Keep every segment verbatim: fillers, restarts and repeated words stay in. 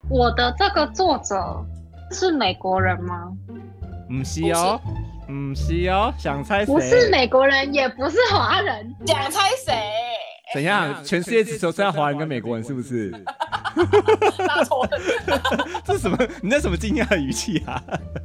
我的这个作者是美国人吗？ 不是哦，不是哦，想猜谁？ 不是美国人，也不是华人， 想猜谁？ 怎样？全世界只剩下华人跟美国人，是不是？ 拉仇恨。 这什么？你那什么惊讶的语气啊？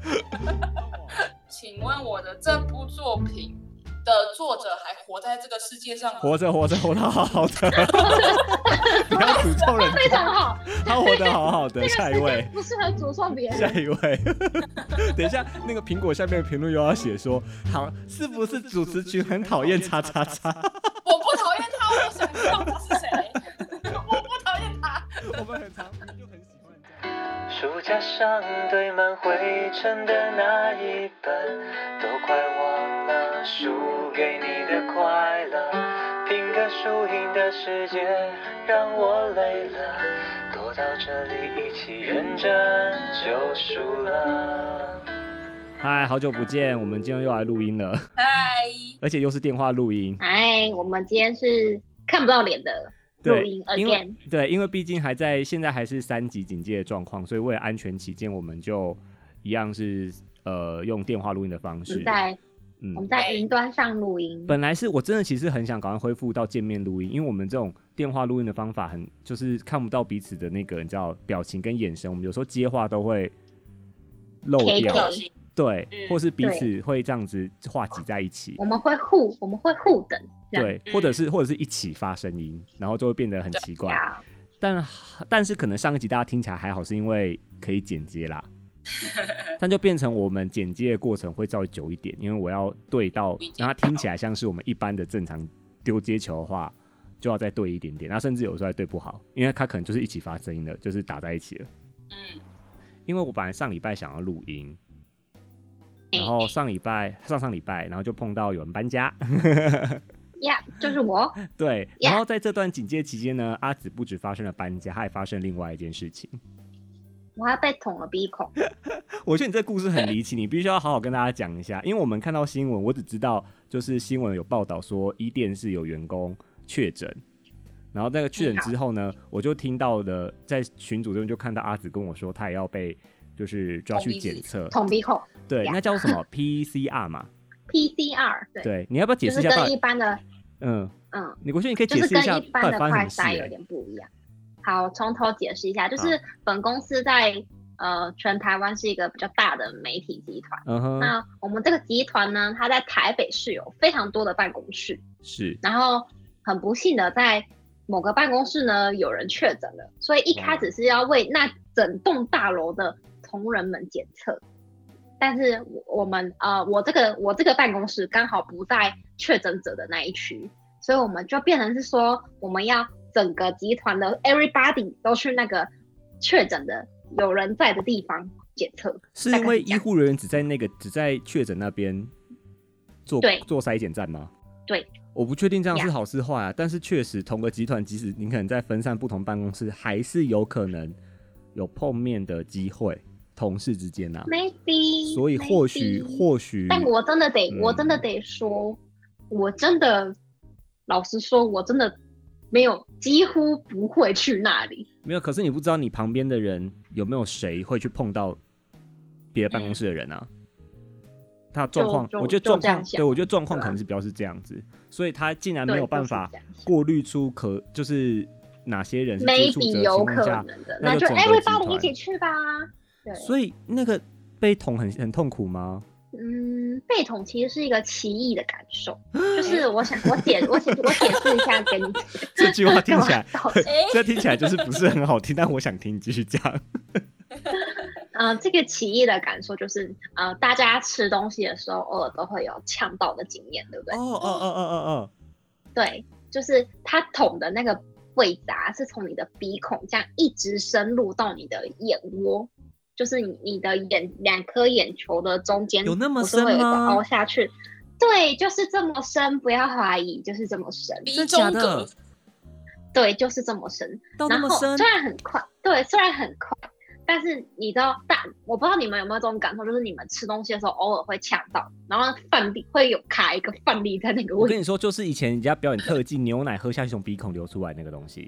请问我的这部作品的作者还活在这个世界上吗？ 活着，活着，活得好好的。不要诅咒人家， 非常好， 他活得好好的。下一位， 不适合诅咒别人。 下一位，等一下，那个苹果下面的评论又要写说，好，是不是主持群很讨厌叉叉叉？ 我不讨厌他，我想知道他是谁。我不讨厌他。 我们很常就很喜欢这样。 书架上堆满灰尘的那一本，都快忘了输给你的快乐。拼个输赢的世界让我累了，躲到这里一起认真就输了。 嗨，好久不见，我们今天又来录音了。 嗨， 而且又是电话录音。 哎，我们今天是看不到脸的录音 again。 对，因为毕竟还在现在还是三级警戒的状况，所以为了安全起见，我们就一样是呃用电话录音的方式。 在嗯， 我们在云端上录音。 本来是我真的其实很想赶快恢复到见面录音，因为我们这种电话录音的方法很就是看不到彼此的那个你知道表情跟眼神，我们有时候接话都会漏掉。对，嗯、或是彼此会这样子话挤在一起， 我们会互，我们会互等， 对，或者是或者是一起发声音，然后就会变得很奇怪。但但是可能上一集大家听起来还好，是因为可以剪接啦，但就变成我们剪接的过程会稍微久一点，因为我要对到让它听起来像是我们一般的正常丢接球的话，就要再对一点点，那甚至有时候还对不好，因为它可能就是一起发声音的，就是打在一起了。嗯，因为我本来上礼拜想要录音。然后上礼拜、上上礼拜，然后就碰到有人搬家， 呀， yeah, 就是我。 对，然后在这段警戒期间呢，阿紫不止发生了搬家，还还发生另外一件事情， 我还被捅了鼻孔。 我觉得你这故事很离奇，你必须要好好跟大家讲一下，因为我们看到新闻，我只知道就是新闻有报道说伊甸是有员工确诊，然后那个确诊之后呢，我就听到了在群组中就看到阿紫跟我说，他也要被就是抓去检测捅鼻孔。 对，那叫什么 P C R 嘛 ？P C R 对。 对，你要不要解释一下？ 就是跟一般的， 嗯嗯， 你过去你可以解释一下， 就是跟一般的快筛有点不一样。好，从头解释一下，就是本公司在呃全台湾是一个比较大的媒体集团。嗯哼。那我们这个集团呢，它在台北市有非常多的办公室。 是。 然后很不幸的，在某个办公室呢有人确诊了，所以一开始是要为那整栋大楼的同仁们检测。但是我们呃，我这个我这个办公室刚好不在确诊者的那一区，所以我们就变成是说，我们要整个集团的 everybody 都去那个确诊的有人在的地方检测。 是因为医护人员只在那个只在确诊那边做做筛检站吗？ 对， 我不确定这样是好是坏啊，但是确实同个集团，即使你可能在分散不同办公室，还是有可能有碰面的机会。同事之间啊 ，maybe， 所以或许或许， 但我真的得，嗯、我真的得说，我真的老实说，我真的没有，几乎不会去那里。 没有，可是你不知道你旁边的人有没有谁会去碰到别的办公室的人啊？嗯、他状况，我觉得状况，对我觉得状况可能是比较是这样子，所以他竟然没有办法过滤出可就是哪些人是接触者的情况下， 那就 everybody 一起去吧。 所以那个被捅很很痛苦吗？ 嗯，被捅其实是一个奇异的感受，就是我想我解我解我解释一下给你。 这句话听起来，这听起来就是不是很好听，但我想听，继续讲。 呃，这个奇异的感受就是，呃，大家吃东西的时候，偶尔都会有呛到的经验，对不对？ 哦哦哦哦哦哦。 对，就是它捅的那个味杂是从你的鼻孔这样一直深入到你的眼窝。就是你你的眼两颗眼球的中间有那么深吗？ 会有一个凹下去，对，就是这么深，不要怀疑，就是这么深。 真假的？ 对，就是这么深。 到那么深， 然后虽然很快，对，虽然很快，但是你知道，大我不知道你们有没有这种感受，就是你们吃东西的时候偶尔会呛到，然后饭粒会有卡一个饭粒在那个位置。 我跟你说，就是以前人家表演特技，牛奶喝下去从鼻孔流出来那个东西。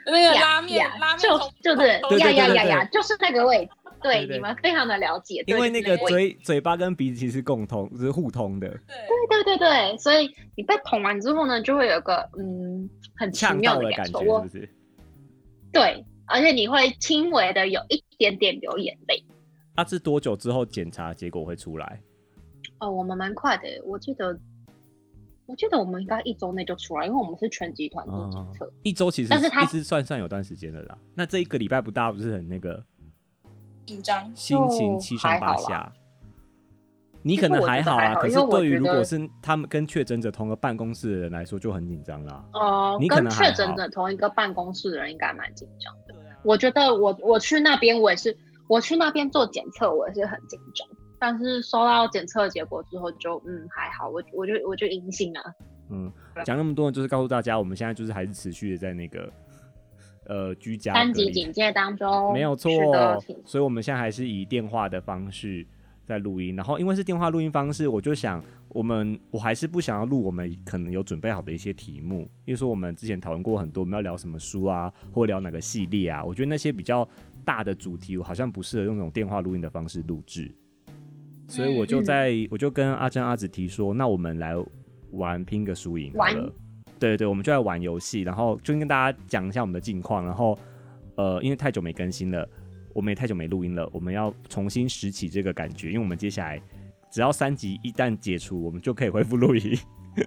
那个拉面拉面就就是呀呀呀呀，就是那个位置。对， 对对你们非常的了解， 因为那个嘴嘴巴跟鼻子其实是共通，是互通的。 对对对对，所以你被捅完之后呢，就会有个嗯很奇妙的感觉，是不是？ 对，而且你会轻微的有一点点流眼泪。 啊，是多久之后检查结果会出来？ 哦，我们蛮快的，我记得。我记得我们应该一周内就出来，因为我们是全集团做检测、哦。 一周其实但是它一直算算有段时间了啦。那这一个礼拜不大不是很那个紧张， 心情七上八下。你可能还好啊，可是对于如果是他们跟确诊者同个办公室的人来说就很紧张啦。 哦、呃， 你可能跟确诊者同一个办公室的人应该蛮紧张的。我觉得我我去那边我也是，我去那边做检测我也是很紧张。但是收到检测结果之后就嗯还好，我我就我就阴性了。 嗯，讲那么多就是告诉大家，我们现在就是还是持续的在那个呃居家三级警戒当中， 没有错。所以我们现在还是以电话的方式在录音，然后因为是电话录音方式，我就想我们我还是不想要录我们可能有准备好的一些题目，因为说我们之前讨论过很多，我们要聊什么书啊，或聊哪个系列啊，我觉得那些比较大的主题，我好像不适合用那种电话录音的方式录制。所以我就在、嗯、我就跟阿珍阿紫提说，那我们来玩拼个输赢好了。对对，我们就来玩游戏，然后就跟大家讲一下我们的近况，然后呃，因为太久没更新了，我们也太久没录音了，我们要重新拾起这个感觉，因为我们接下来只要三级一旦解除，我们就可以恢复录音。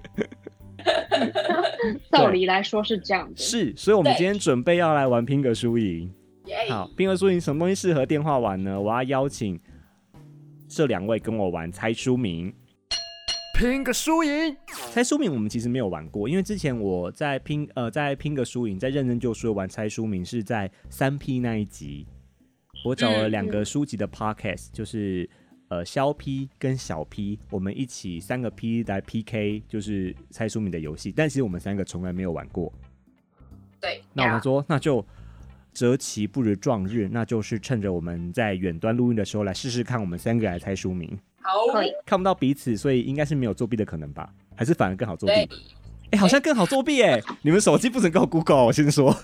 道理来说是这样的， 是，所以我们今天准备要来玩拼个输赢。好，拼个输赢什么东西适合电话玩呢？我要邀请这两位跟我玩猜书名， 拼个输赢。 猜书名我们其实没有玩过，因为之前我在拼呃在拼个输赢，在认真就书玩猜书名是在三 P 那一集，我找了两个书籍的 podcast，、嗯、就是呃肖 P 跟小 P， 我们一起三个 P 来 P K， 就是猜书名的游戏，但其实我们三个从来没有玩过。 对， 那我们说那就择其不如撞日，那就是趁着我们在远端录音的时候来试试看，我们三个来猜书名。 好， 看不到彼此，所以应该是没有作弊的可能吧？还是反而更好作弊？哎、欸，好像更好作弊哎、欸！你们手机不准给我 Google， 我先说。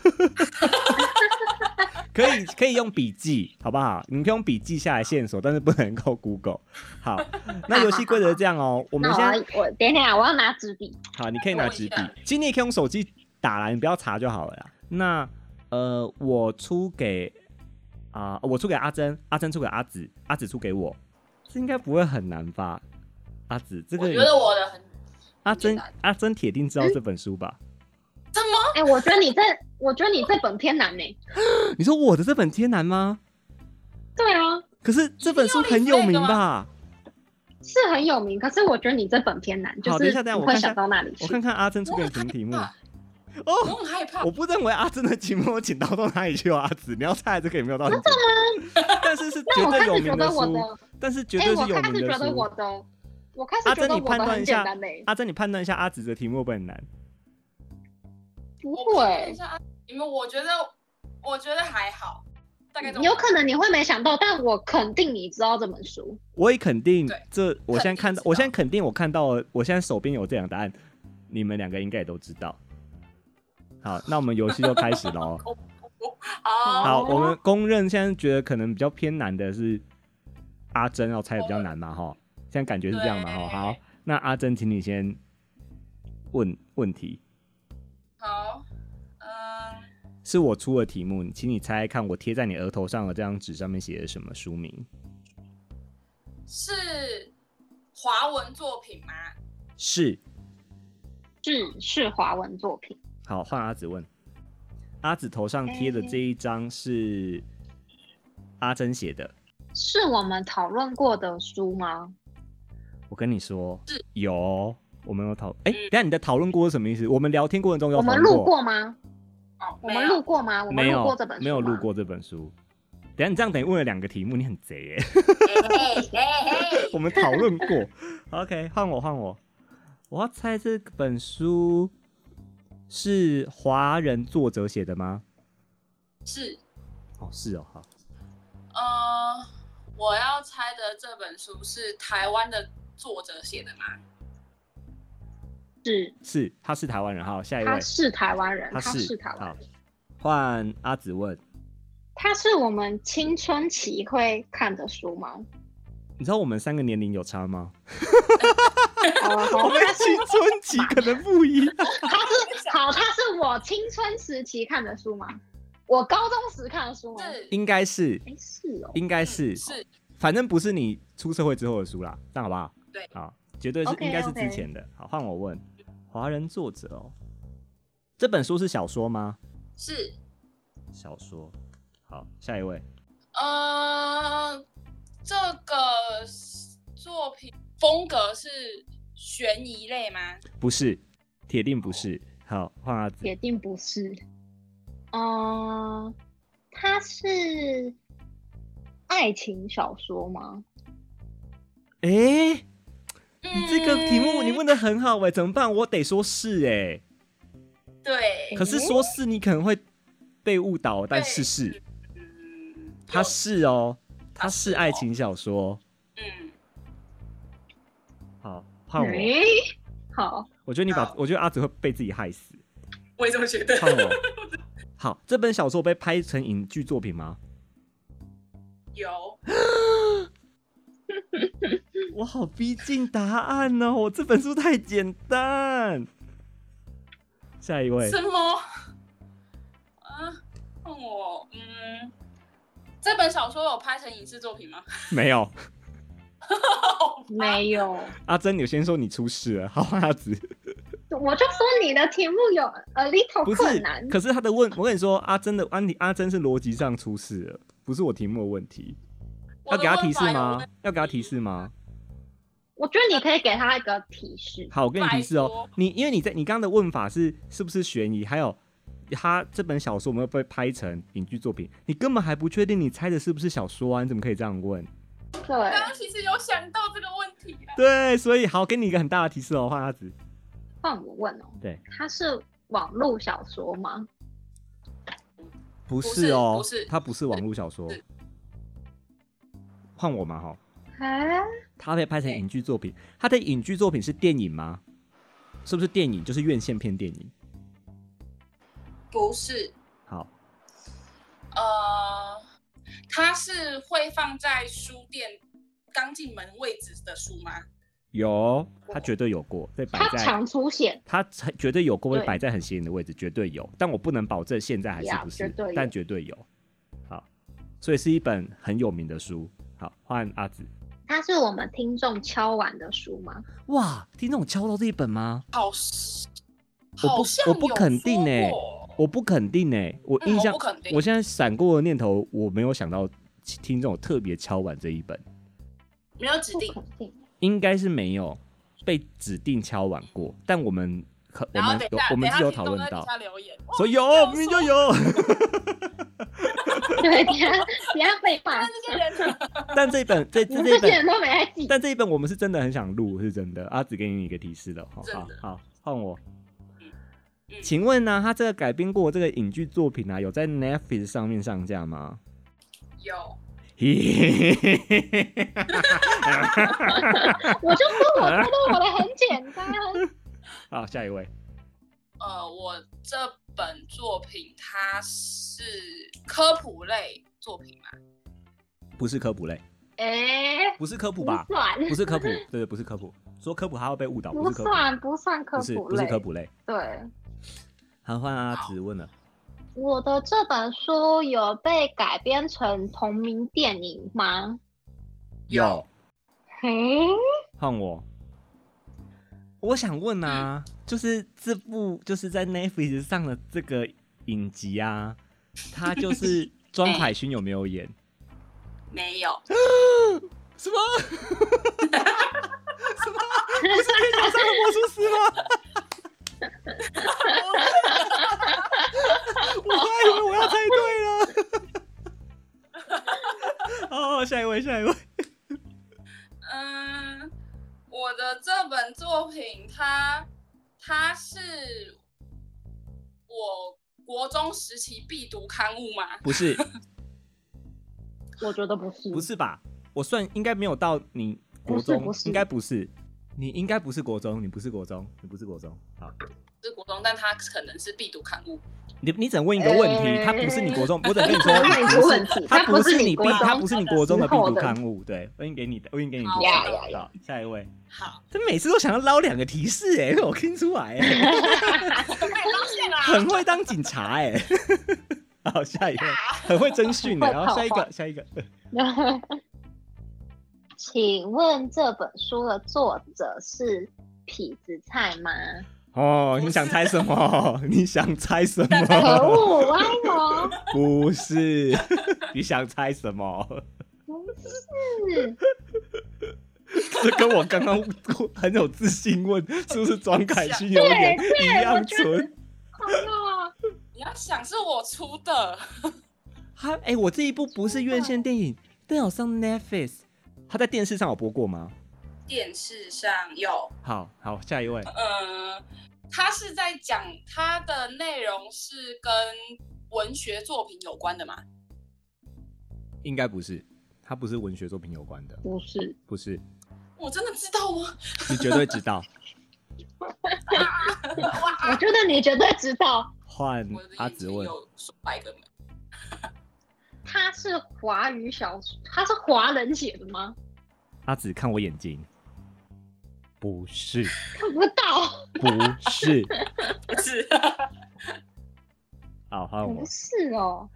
可以可以用笔记，好不好？你们可以用笔记下来线索，但是不能够 Google。好，那游戏规则是这样哦、喔。我们现在我等一下，我要拿纸笔。 好，你可以拿纸笔，其实你也可以用手机打啦，你不要查就好了啦。那呃，我出给啊、呃，我出给阿珍，阿珍出给阿紫，阿紫出给我，这应该不会很难吧？阿紫，这个我觉得我的很阿珍阿珍铁定知道这本书吧？ 怎么？ 哎、欸，我觉得你这，我觉得你这本偏难呢、欸。 你说我的这本偏难吗？ 对啊。 可是这本书很有名吧？ 是很有名，可是我觉得你这本偏难，就是不会想到那里去。 我看看阿珍出给你什么题目。 哦，我很害怕。 我不认为阿珍的题目我请到到哪里去哦，阿紫，你要猜这个也没有到。 真的吗？ 但是是绝对有名的书，但是绝对是有名的书。欸、我开始觉得我的， 我开始觉得我的很简单嘞、欸。 阿珍，你判断一下阿紫的题目会不会很难？ 不会。 你们，我觉得，我觉得还好。大概有可能你会没想到，但我肯定你知道这本书。 我也肯定这，我现在看到，我现在肯定我看到了，我现在手边有这两个答案，你们两个应该也都知道。好，那我们游戏就开始喽。好，我们公认现在觉得可能比较偏难的是阿珍要猜的比较难嘛，哈，现在感觉是这样嘛，哈。好，那阿珍，请你先问问题。 好，嗯， 是我出的题目，请你猜看我贴在你额头上的这张纸上面写的什么书名？ 是华文作品吗？ 是， 是是华文作品。 好，换阿紫问。阿紫头上贴的这一张是阿珍写的， 是我们讨论过的书吗？ 我跟你说，有，我们有讨。哎、欸，等一下你的讨论过是什么意思？我们聊天过程中有讨论过？ 我们录过吗？ 哦， 我们录过吗？我们录过这本书吗？ 没有录过这本书。等一下你这样等于问了两个题目，你很贼耶、欸。我们讨论过。OK， 换我，换我。我要猜这本书是华人作者写的吗？ 是。 哦，是哦，好。 呃，我要猜的这本书是台湾的作者写的吗？ 是。 是，他是台湾人。好，下一位。 他是台湾人， 他是台湾人。 换阿紫问， 它是我们青春期会看的书吗？ 你知道我们三个年龄有差吗？ 哦， 我们青春期可能不一样。 它是好，它是我青春时期看的书吗？我高中时看的书吗？ 是应该是， 哎，是哦， 应该是， 嗯是， 反正不是你出社会之后的书啦，这样好不好？ 对， 好，绝对是 OK， 应该是之前的。好，换我问，华人作者哦，这本书是小说吗？ 是， 小说。好，下一位。 呃，这个作品风格是悬疑类吗？ 不是，铁定不是。好，换阿紫。 铁定不是。嗯，它是爱情小说吗？ 哎、欸，你这个题目你问的很好哎、欸，怎么办？我得说是哎、欸。 对。 可是说是你可能会被误导，但是是， 嗯， 它是哦，它是爱情小说。 嗯。 好，换我。 欸、好， 我觉得你把，我觉得阿紫会被自己害死。 我也这么觉得。 换我。好，这本小说被拍成影剧作品吗？ 有。 我好逼近答案哦！我这本书太简单。下一位。 什么？啊，问我，嗯，这本小说有拍成影视作品吗？ 没有。 没有。 阿珍，你先说你出事了。好，阿紫。 我就说你的题目有 a little 困难。 不是，可是他的问，我跟你说，阿珍的安阿珍是逻辑上出事了，不是我题目的问题。要给他提示吗？要给他提示吗？ 我觉得你可以给他一个提示。 好，我给你提示哦。你因为你在你刚刚的问法是是不是悬疑，还有他这本小说有没有被拍成影剧作品，你根本还不确定，你猜的是不是小说啊？你怎么可以这样问？ 对， 刚刚其实有想到这个问题啊。 对，所以好，给你一个很大的提示哦，换阿紫。 换我问哦。 对， 它是网络小说吗？ 不是哦， 不是， 它不是网络小说。换我嘛，哈。 啊？ 它被拍成影剧作品，它的影剧作品是电影吗？是不是电影？就是院线片电影？ 不是。 好。 呃，它是会放在书店刚进门位置的书吗？ 有，它绝对有过，被摆在。 它常出现。 它绝对有过，被摆在很显眼的位置，绝对有。但我不能保证现在还是不是， 绝对有， 但绝对有。好，所以是一本很有名的书。好，换阿紫。 它是我们听众敲完的书吗？ 哇，听众敲到这一本吗？ 好， 我不，我不肯定哎、欸，我不肯定哎、欸，我印象、嗯我，我现在闪过的念头，我没有想到听众有特别敲完这一本， 没有指定， 应该是没有被指定敲完过，但我们可我们有我们是有讨论到，所以有明明就有。 对，等下等下被骂。 但这一本这这这些人都没在记。 但这一本我们是真的很想录，是真的。阿紫给你一个提示了，好好换我。请问呢、啊，他这个改编过这个影剧作品啊，有在 Netflix 上面上架吗？ 有。 我就说我觉得我的很简单。 好，下一位。 呃，我这本作品它是科普类作品吗？ 不是科普类。 哎、欸， 不是科普吧？ 不算， 不是科普，对对，不是科普。说科普还会被误导， 不是科普， 算，不算科普类， 不是，不是科普类。 对。 好，换阿紫问了。 我的这本书有被改编成同名电影吗？ 有。 嘿， 换我。我想问啊，就是这部就是在 Netflix 上的这个影集啊，他就是庄凯勋有没有演？ 没有。 什么？什么？不是天桥上的魔术师吗？我还以为我要猜对了。好，下一位，下一位。 嗯，我的这本作品它，它它是我国中时期必读刊物吗？ 不是。 我觉得不是。 不是吧？我算应该没有到你国中， 不是不是应该不是。你应该不是国中，你不是国中，你不是国中。好， 是国中，但它可能是必读刊物。 你你只能问一个问题，欸、它不是你国中，我只能跟你说，它不是你必，它不是你国中的必读刊物。对，我已经给你的，我已经给你的。好，下一位。 好， 这每次都想要捞两个提示哎、欸，我听出来哎、欸，很会当警察哎、欸。好，下一位，很会侦讯的。然后下一个，下一个。 请问这本书的作者是痞子蔡吗？ 哦，你想猜什么？你想猜什么？ 可恶，歪魔！ 不是，你想猜什么？ 不是， 这跟我刚刚很有自信问是不是庄凯勋有点一样蠢。 你要想是我出的。 他哎、欸，我这一部不是院线电影，但有上 Netflix。他在电视上有播过吗？ 电视上有。 好好，下一位。 嗯，他是在讲他的内容是跟文学作品有关的吗？ 应该不是，他不是文学作品有关的。 不是， 不是。 我真的知道吗？ 你绝对知道。 我觉得你绝对知道。 换阿紫问。 有百个门。 他是华语小说，他是华人写的吗？ 阿紫看我眼睛。不是， 看不到， 不是， 不是， 好，换我。 不是哦。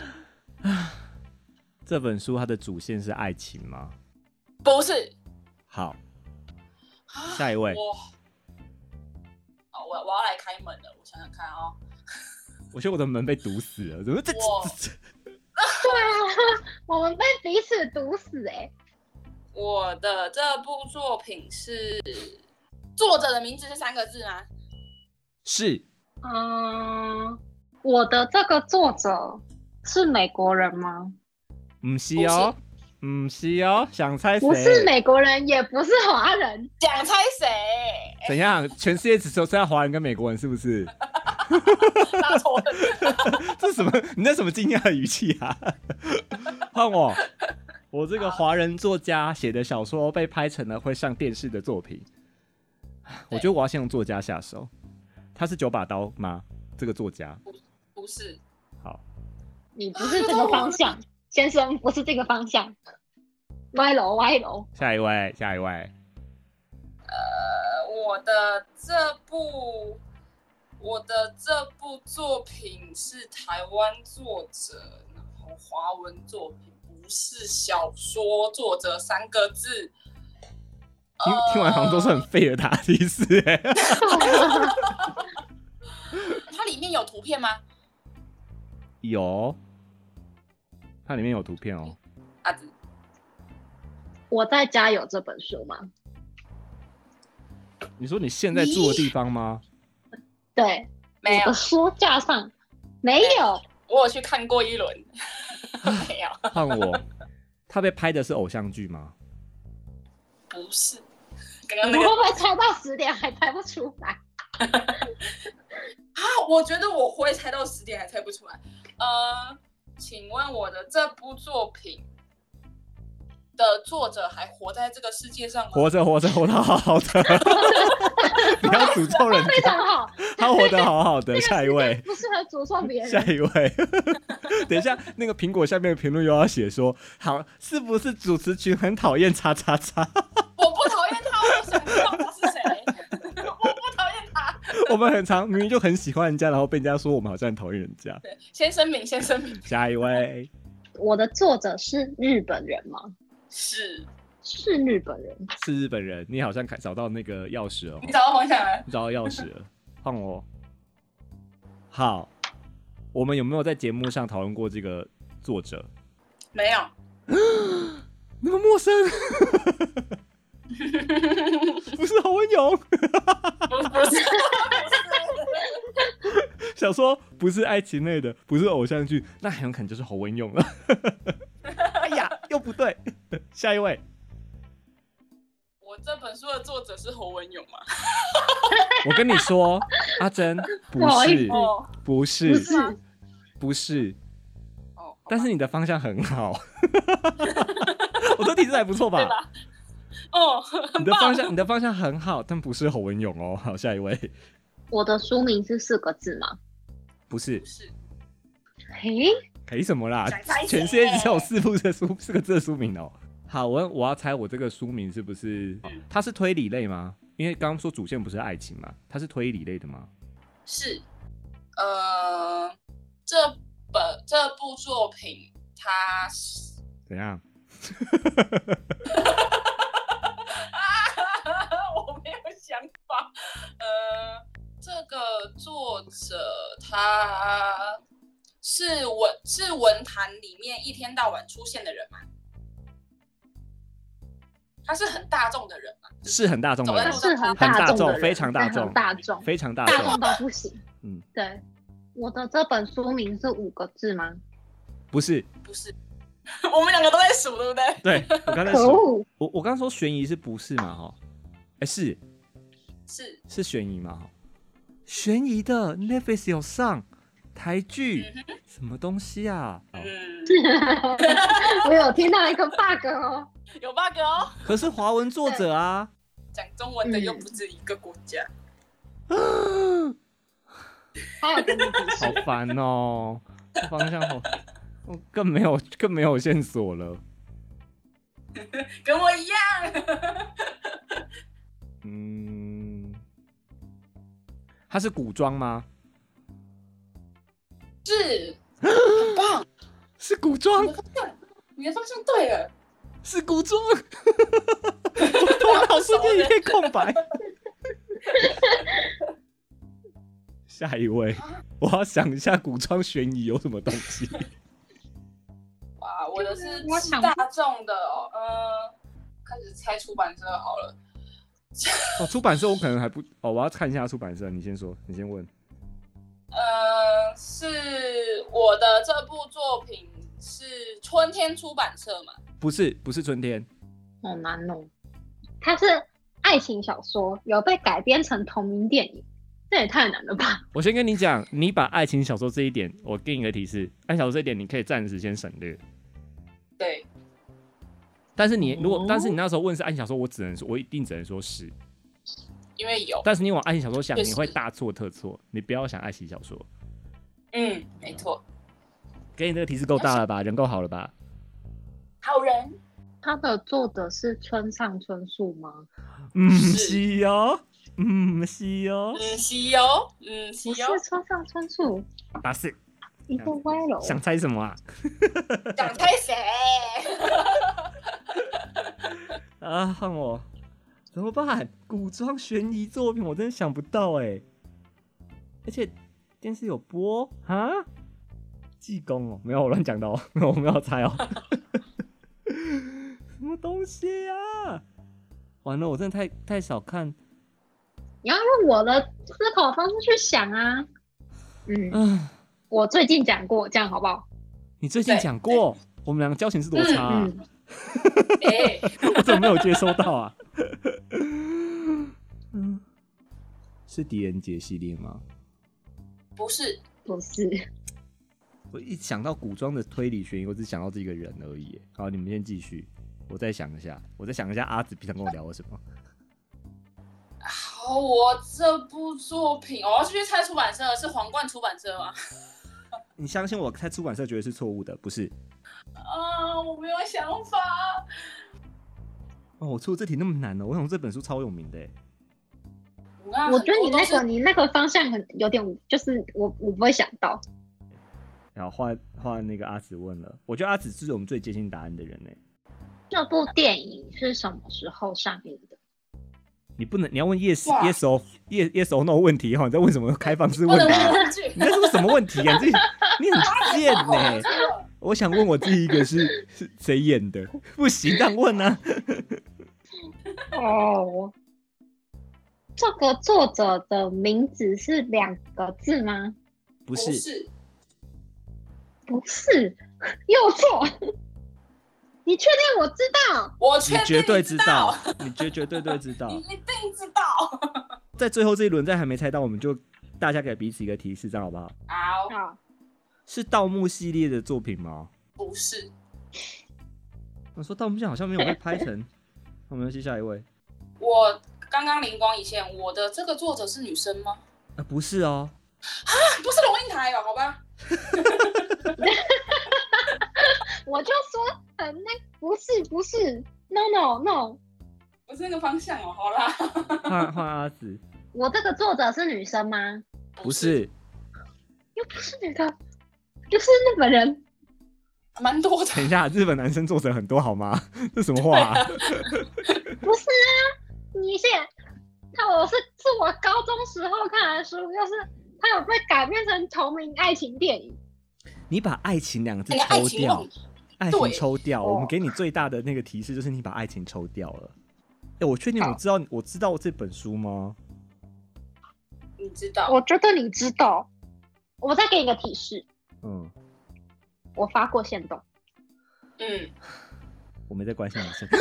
这本书它的主线是爱情吗？ 不是。 好，下一位。 我，好，我我要来开门了，我想想看哦。 我觉得我的门被堵死了，怎么这？ 对啊，我们被彼此堵死哎、欸。 我的这部作品是作者的名字是三个字吗？ 是。 嗯，我的这个作者是美国人吗？ 不是哦，不是哦，想猜谁？ 不是美国人，也不是华人， 想猜谁？ 怎样？全世界只剩下华人跟美国人，是不是？ 大错了。 这什么？你那什么惊讶的语气啊？换我。我这个华人作家写的小说被拍成了会上电视的作品，我觉得我要先用作家下手。他是九把刀吗？这个作家不, 不是。 好， 你不是这个方向，先生，不是这个方向，歪楼歪楼。 下一位，下一位。 呃，我的这部，我的这部作品是台湾作者，然后华文作品。不是小说作者三个字。 听听完好像都是很废的答提示哎。 它里面有图片吗？ 有，它里面有图片哦。 阿紫， 我在家有这本书吗？ 你说你现在住的地方吗？ 对， 没有。 我的书架上没有。 我有去看过一轮。没有。 换我，他被拍的是偶像剧吗？ 不是。刚刚那个， 你会不会猜到十点还猜不出来？ 啊，我觉得我会猜到十点还猜不出来。呃，请问我的这部作品的作者还活在这个世界上吗？ 活着，活着，活得好好的。不要诅咒人家， 非常好， 他活得好好的。下一位， 不适合诅咒别人。 下一位，等一下，那个苹果下面的评论又要写说，好，是不是主持群很讨厌叉叉叉？ 我不讨厌他，我想知道他是谁。我不讨厌他。 我们很常明明就很喜欢人家，然后被人家说我们好像很讨厌人家。 对，先声明，先声明。 下一位， 我的作者是日本人吗？ 是。 是日本人， 是日本人。你好像找到那个钥匙了。 你找到方向了。 你找到钥匙了，换我。好，我们有没有在节目上讨论过这个作者？ 没有。 那么陌生。不是侯文勇。 不是，不是。 小说不是爱情类的，不是偶像剧，那很有可能就是侯文勇了。哎呀，又不对。下一位。 我这本书的作者是侯文勇吗？ 我跟你说，阿珍，不是，不是， 不是， 不是。 哦， 但是你的方向很好。我这提示还不错吧？ 对吧？哦， 你的方向，你的方向很好，但不是侯文勇哦。好，下一位。 我的书名是四个字吗？ 不是不。是。 嘿， 嘿什么啦想猜？谁全世界只有四部的书四个字的书名哦。好，我我要猜我这个书名是不是？它是推理类吗？因为刚刚说主线不是爱情嘛，它是推理类的吗？ 是，呃，这本这部作品它是怎样？ 我没有想法。呃，这个作者他是文是文坛里面一天到晚出现的人吗？他是很大众的人吗？ 是很大众的人， 他是很很大众， 大众的人， 非常大众， 很大众， 非常大众大众。到不行。 嗯， 对，我的这本书名是五个字吗？ 不是， 不是，我们两个都在数，对不对？ 对我刚才可说， 恶！ 我我刚刚说悬疑是不是嘛？哈，哎，是是是悬疑嘛？哈，悬疑的 Netflix 有上台剧， 嗯什么东西啊？哦嗯， 我有听到一个 bug 哦。 有 bug 哦。 可是华文作者啊。 讲中文的又不止一个国家。 还有跟你比好烦哦，这方向好，我更没有更没有线索了。 跟我一样。 嗯，它是古装吗？ 是，很棒。 是古装你，的方向，你的方向对了。 是古装。我头脑瞬间一片空白。下一位，我要想一下古装悬疑有什么东西。 哇，我的是我想大众的哦，呃，开始猜出版社好了。 哦，出版社我可能还不哦，我要看一下出版社。你先说，你先问。 呃，是我的这部作品是春天出版社嘛？ 不是，不是春天。 好难哦。它是爱情小说，有被改编成同名电影，这也太难了吧？ 我先跟你讲，你把爱情小说这一点，我给你一个提示，爱情小说这一点你可以暂时先省略。 对。 但是你如果， 哦但是你那时候问是爱情小说，我只能说，我一定只能说是。 因为有。 但是你往爱情小说想， 确实你会大错特错。你不要想爱情小说。 嗯，没错。 给你这个提示够大了吧？人够好了吧？ 好人。 它的作者是村上春树吗？ 嗯，是哦，嗯，是哦， 嗯，是哦，嗯，是不是哦。 村上春树， 啊是。 一个歪楼。 想猜什么啊？ 想猜谁？ 啊，换我，怎么办？古装悬疑作品我真的想不到哎，而且电视有播啊？济公哦，没有我乱讲的哦，我没有猜哦。什么东西啊？完了，我真的太太少看。 你要用我的思考方式去想啊。嗯， 嗯， 我最近讲过，这样好不好？ 你最近讲过，我们两个交情是多差啊？ 嗯， 哎， 我怎么没有接收到啊？嗯，是狄仁杰系列吗？ 不是。 不是。 我一想到古装的推理悬疑，我只想到这个人而已。好，你们先继续，我再想一下，我再想一下阿紫平常跟我聊了什么。 好，我这部作品，我要去猜出版社，是皇冠出版社吗？ 你相信我，猜出版社绝对是错误的，不是？ 啊，我没有想法。 哦，我出这题那么难呢、哦？我想这本书超有名的耶。 我刚刚我觉得你那很多都是个你那个方向很有点，就是我我不会想到。 然后换换那个阿紫问了，我觉得阿紫是我们最接近答案的人呢。 这部电影是什么时候上映的？ 你不能，你要问 yes 哇 yes or yes yes or no 问题哈，你在问什么开放式不能问答？ 问句。 你在说什么问题啊？你自己你很贱呢、我想问我第一个是是谁演的？不行，这样问啊。 哦，这个作者的名字是两个字吗？ 不是， 不是。 不是，又错。你确定我知道？ 我确定你绝对知知道，你绝绝对对知道你。一定知道。 在最后这一轮，在还没猜到，我们就大家给彼此一个提示，这样好不好？ 好， 好， 是盗墓系列的作品吗？ 不是。 我说盗墓系列好像没有被拍成。我们去下一位。 我刚刚灵光一现，我的这个作者是女生吗？ 啊，不是哦。 啊，不是龙应台哦，好吧。 我就说很那不是不是 ，no no no， 不是那个方向哦，好啦。 换换阿紫， 我这个作者是女生吗？ 不是， 又不是女的，就是日本人。 蛮多的。 等一下，日本男生作者很多好吗？这什么话、啊？ 不是啊，你写他我是是我高中时候看的书，就是他有被改编成同名爱情电影。 你把爱情两个字哎爱抽掉情梦， 爱情对抽掉， 哦我们给你最大的那个提示就是你把爱情抽掉了。哎、欸，我确定我知道我知道这本书吗？ 你知道？ 我觉得你知道。我再给你个提示， 嗯， 我发过限动。 嗯， 我没在关心你现在。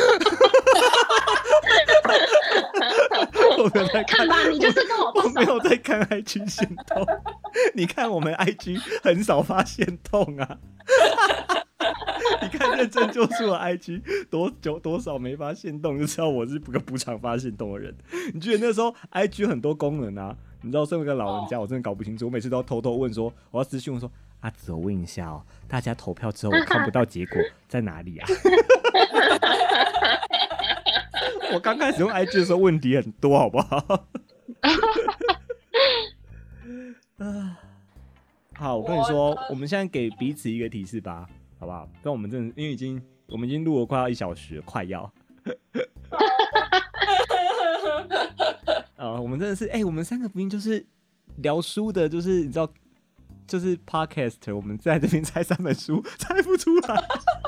我没有在看看吧，你就是跟我不熟。 我没有在看 I G 限动。你看我们 I G 很少发限动啊。你看认真做出了 I G 多久多少没发限动，就知道我是个不常发限动的人。你觉得那时候 I G 很多功能啊？你知道身为一个老人家，我真的搞不清楚。我每次都要偷偷问说，我要私讯问说，阿紫，我问一下哦，大家投票之后我看不到结果在哪里啊？我刚开始用 I G 的时候问题很多，好不好？好，我跟你说，我们现在给彼此一个提示吧，好不好？但我们真的因为已经我们已经录了快要一小时了，快要。啊，我们真的是，哎、欸，我们三个不应就是聊书的，就是你知道，就是 podcast， 我们在这边猜三本书，猜不出来。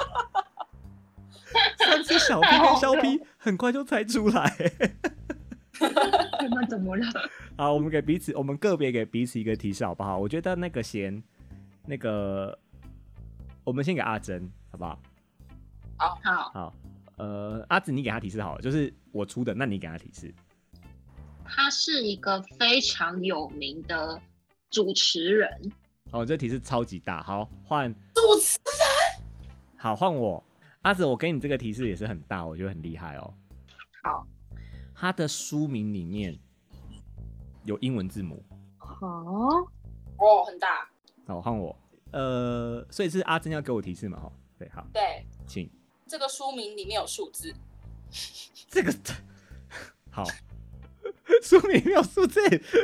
上次小 P 跟小 P 很快就猜出来。 你们怎么了？ 好，我们给彼此，我们个别给彼此一个提示，好不好？我觉得那个先，那个，我们先给阿珍，好不好？ 好， 好， 好，呃，阿紫，你给他提示好了，就是我出的，那你给他提示。 他是一个非常有名的主持人。 哦，这提示超级大。好，换主持人。 好，换我。阿紫，我给你这个提示也是很大，我觉得很厉害哦。 好， 他的书名里面有英文字母。 哦， 哦，很大。 好，换我。呃，所以是阿珍要给我提示嘛？哈，对，好， 对， 请。 这个书名里面有数字。 这个好，书名没有数字。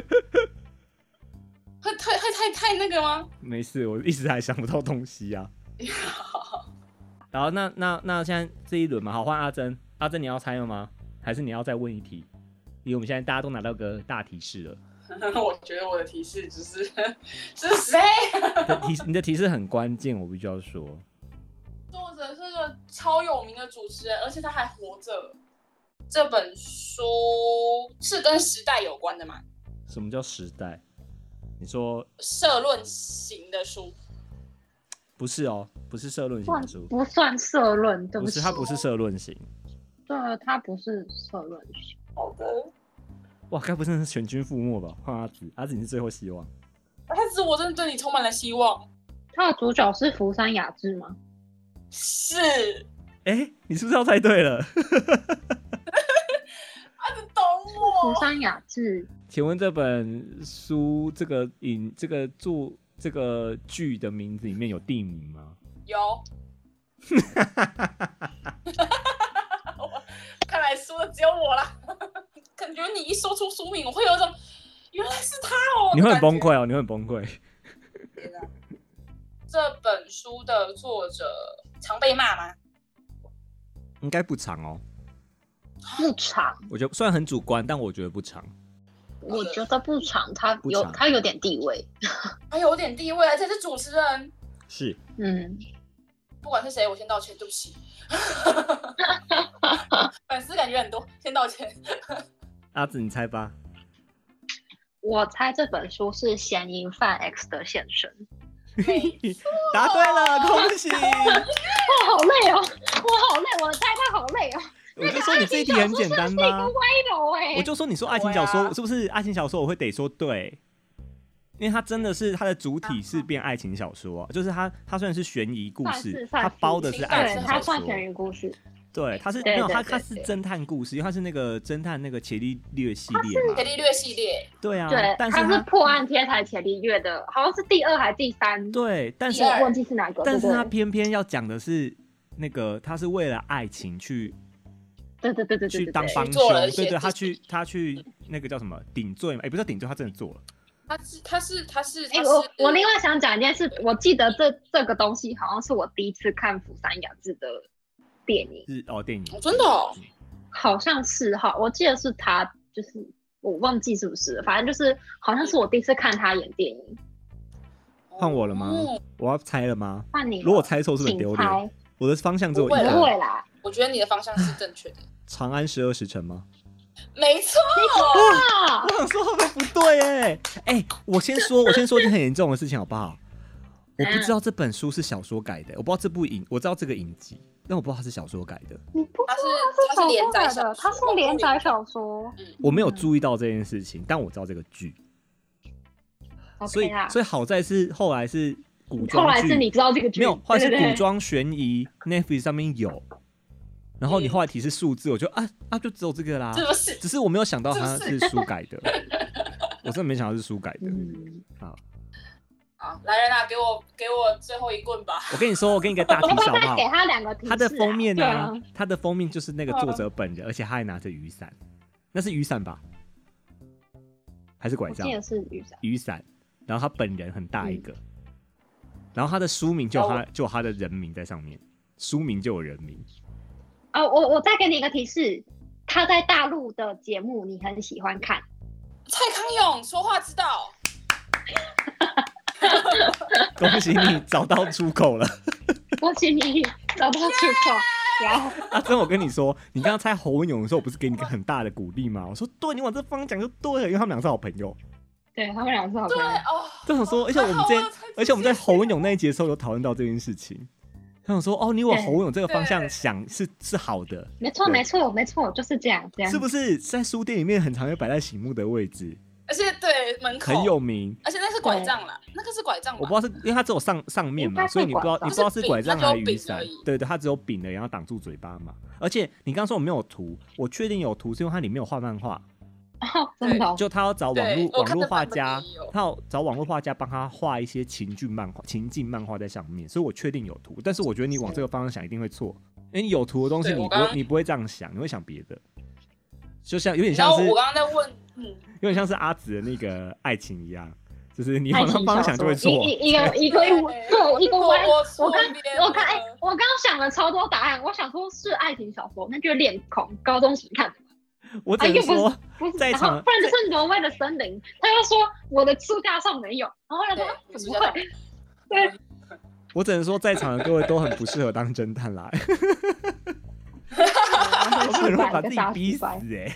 会太会太太那个吗？ 没事，我一时还想不到东西啊。然后那那那现在这一轮嘛，好，换阿珍。阿珍，你要猜了吗？还是你要再问一题？因为我们现在大家都拿到个大提示了。 我觉得我的提示只是是谁？ 你的提你的提示很关键，我必须要说。 作者是个超有名的主持人，而且他还活着。这本书是跟时代有关的吗？ 什么叫时代？你说社论型的书？ 不是哦，不是社论型的书， 不算社论，对不是， 起， 它不是社论型。 对，它不是社论型。 好的。 哇，该不是全军覆没吧？换阿紫，阿紫你是最后希望。 阿紫，我真的对你充满了希望。 他的主角是福山雅治吗？ 是。 哎、欸，你是不是要猜对了？ 阿紫懂我。 福山雅治。 请问这本书这个影这个作这个剧的名字里面有地名吗？ 有。看来输的只有我啦。感觉你一说出书名，我会有一种原来是他哦。 你会很崩溃哦，你会很崩溃。 这本书的作者常被骂吗？ 应该不长哦。 不长。 我觉得虽然很主观，但我觉得不长。 我觉得不长，他有他有点地位。 他有点地位，而且是主持人。 是。 嗯。 不管是谁，我先道歉，对不起。粉丝感觉很多，先道歉。 阿紫，你猜吧。 我猜这本书是嫌疑犯 X 的现身。 答对了，恭喜！ 我好累哦，我好累，我猜他好累哦。 我就说你这一题很简单吧。 那个歪楼哎。 我就说你说爱情小说、啊、是不是爱情小说？我会得说对，因为它真的是它的主体是变爱情小说、啊，就是它它虽然是悬疑故事，它包的是爱情小说。 对，它算悬疑故事。 对，它是对没有，它对对它是侦探故事，因为它是那个侦探那个伽利略系列嘛。 伽利略系列， 对啊， 对， 但是它是破案贴才伽利略的，好像是第二还是第三？ 对，但是第二忘记是哪个。 但是对对他偏偏要讲的是那个，他是为了爱情去对对对对对去对对当帮凶， 去做了一些对对，他事情去他去那个叫什么顶罪嘛？哎，不是顶罪，他真的做了。 他是他是他是哎、 他是我我另外想讲一件事，我记得这这个东西好像是我第一次看釜山雅治的电影， 是哦，电影哦真的哦， 好像是哈，我记得是他，就是我忘记是不是，反正就是好像是我第一次看他演电影。 换我了吗？ 哦我要猜了吗？ 换你了， 如果猜错是不是很丢请猜脸？我的方向只有一不会不个， 会啦， 我觉得你的方向是正确的， 长安十二时辰吗？ 没错。 啊我想说会不会不对哎哎，我先说，我先说一件很严重的事情好不好？我不知道这本书是小说改的，我不知道这部影，我知道这个影集，但我不知道它是小说改的。 你不它是知道它是连载小说的， 小说它是连载小说。 我没有注意到这件事情，但我知道这个剧，所以 OK 啦， 所以好在是后来是古装剧， 后来是你知道这个剧， 没有，后来是对对对古装悬疑 ，Netflix 上面有，然后你后来提示数字，我就啊啊就只有这个啦， 是不是？ 只是我没有想到它是书改的，我真的没想到是书改的。 嗯， 好， 好，来人啊，给我给我最后一棍吧。 我跟你说，我给你个大提示好不好再给？他两个提示啊。 它的封面对啊，它的封面就是那个作者本人，而且他还拿着雨伞，那是雨伞吧？还是拐杖我记？得是雨伞。 雨伞，然后他本人很大一个，然后他的书名就有他哦就有他的人名在上面，书名就有人名。 哦，我我再给你一个提示，他在大陆的节目你很喜欢看。 蔡康永说话之道， 恭喜你找到出口了。 恭喜你找到出口。然后阿珍，我跟你说，你刚刚猜侯文勇的时候，我不是给你一个很大的鼓励吗？我说对，你往这方向讲就对了，因为他们两个是好朋友。 对他们两个是好朋友。 对哦， 就想说，而且我们之前还好我才， 而且我们在侯文勇那一集的时候有讨论到这件事情。他想说，哦，你往侯文勇这个方向想是是好的， 没错， 对没错，没错，就是这样，这样是不是？在书店里面很常会摆在醒目的位置， 而且对门口很有名。 而且那是拐杖啦，那个是拐杖吧， 我不知道是因为它只有上上面嘛， 应该是所以你不知道拐杖你不知道是拐杖还是雨伞它只有柄而已。 对对，它只有柄的，然后挡住嘴巴嘛。而且你刚刚说我没有图，我确定有图，是因为它里面有画漫画。 哦，真的哦。 就他要找网对络网我看的版本络画家也有， 他要找网络画家帮他画一些情境漫画、情境漫画在上面，所以我确定有图。但是我觉得你往这个方向想一定会错，因为有图的东西你不对我刚刚会你不会这样想，你会想别的，就像有点然像是后我刚刚在问，嗯， 有点像是阿紫的那个爱情一样，就是你往那爱情小方向就会说， 错。 一一一个一个对对一个歪。 我我刚错边我刚哎、 了我刚想了超多答案，我想说是爱情小说，那就是恋空，高中时看的。 我只啊，又不是能说， 不是， 在然后场不然就是挪威的森林，他又说我的书架上没有，然后他说对怎么会？对， 我只能说，在场的各位都很不适合当侦探啦， 我我很容易把一个大自己逼死失败。 哎、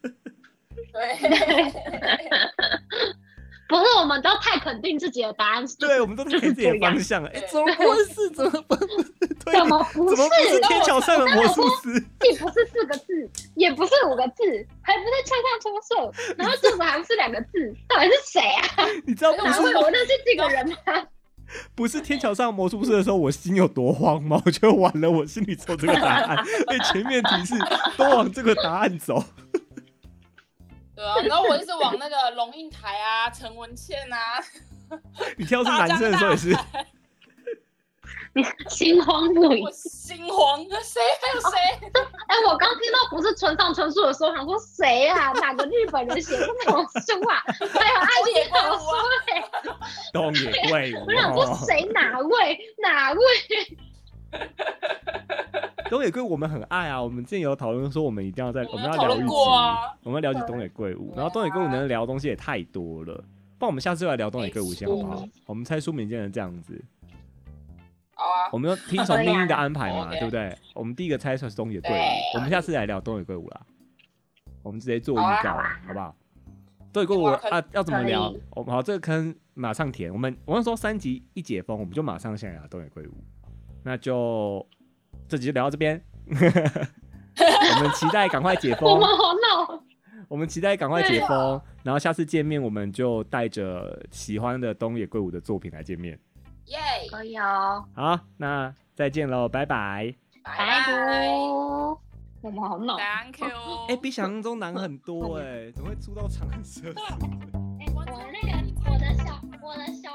对， 不是，我们都太肯定自己的答案， 对，我们都在自己的方向了。哎、怎么不会是？怎么不对？ 怎么不是？ 怎么不是天桥上的魔术师？ 既不是四个字，也不是五个字，还不是村上春树，然后作者还不是两个字，到底是谁啊？ 你知道不是哪会我认识这个人吗？ 不是天桥上的魔术师的时候，我心有多慌吗？我觉得完了，我心里只有这个答案，而且前面提示都往这个答案走。 对啊，然后我一直往那个龙应台啊、陈文茜啊， 你挑是男生的时候也是， 你心慌不已我。心慌，谁还有谁？ 哎、我刚听到不是村上春树的时候，想说谁啊？哪个日本人写的这种书啊？还有爱情小说哎、 东野圭吾我想说哦。 谁哪位哪位？ 东野圭吾我们很爱啊，我们之前有讨论说我们一定要在我我们有讨论们要聊一集， 过啊我们要了解东野圭吾，然后东野圭吾能聊的东西也太多了，不然我们下次就来聊东野圭吾先好不好没错？ 我们猜书名变成这样子， 好啊， 我们要听从命运的安排嘛， OK 对不对？我们第一个猜出是东野圭吾对， 我们下次来聊东野圭吾啦。我们直接做预告， 好啊好好不好？东野圭吾挖坑啊，要怎么聊可以？ 我们好，这个坑马上填。我们我那时候三集一解封，我们就马上先来聊东野圭吾。那就这集就聊到这边，我们期待赶快解封我们。好闹。 我们期待赶快解对封啊， 然后下次见面我们就带着喜欢的东野圭吾的作品来见面。 耶， 可以哦， 好，那再见喽，拜拜。 拜拜拜。 我们好闹。 Thank you。 哎、欸，比想象中难很多哎、欸，怎么会出到长蛇？ 哎、欸，我那个我的小我的小。